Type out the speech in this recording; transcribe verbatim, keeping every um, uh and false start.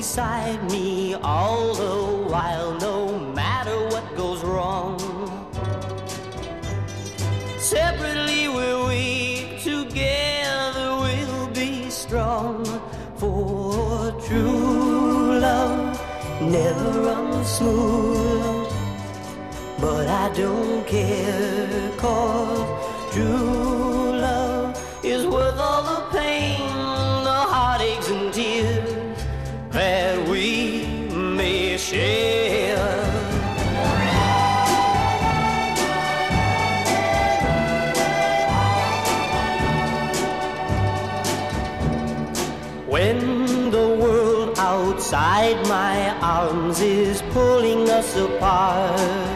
beside me all the while, no matter what goes wrong. Separately we're weak, together we'll be strong. For true love never runs smooth, but I don't care, 'cause true love is worth all the pain, the heartaches and tears that we may share. When the world outside my arms is pulling us apart,